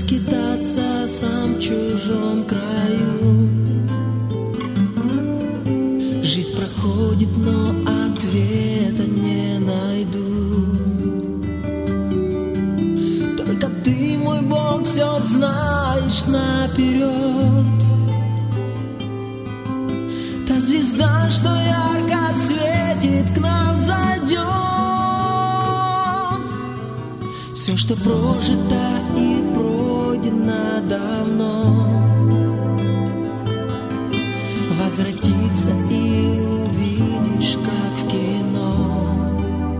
скитаться сам в чужом краю. Жизнь проходит, но ответа не найду. Только ты, мой Бог, все знаешь наперед. Та звезда, что ярко светит, к нам зайдет. Все, что прожито и пройдено давно, возвратится и увидишь, как в кино.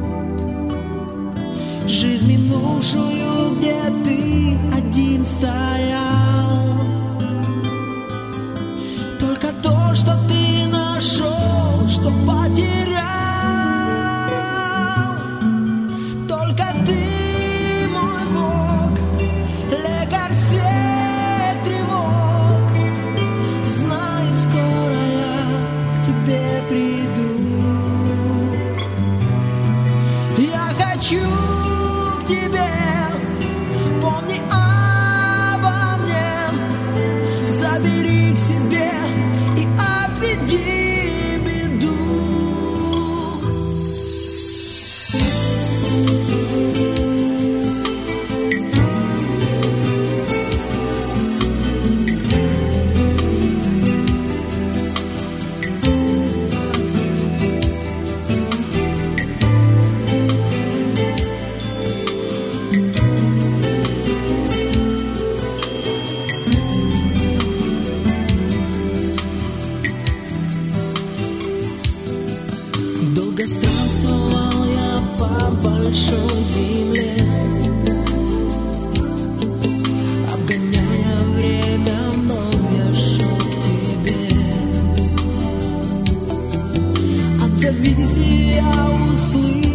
Жизнь минувшую, где ты один стоял, только то, что ты нашел, что потерял. Только ты, мой Бог, лекарь всех тревог. Знай, скоро я к тебе приду. Я хочу к тебе, помни обо мне, забери к себе и отведи беду. Долго странствовал я по большой земле, обгоняя время, вновь я шел к тебе. Отзовись, и я услышу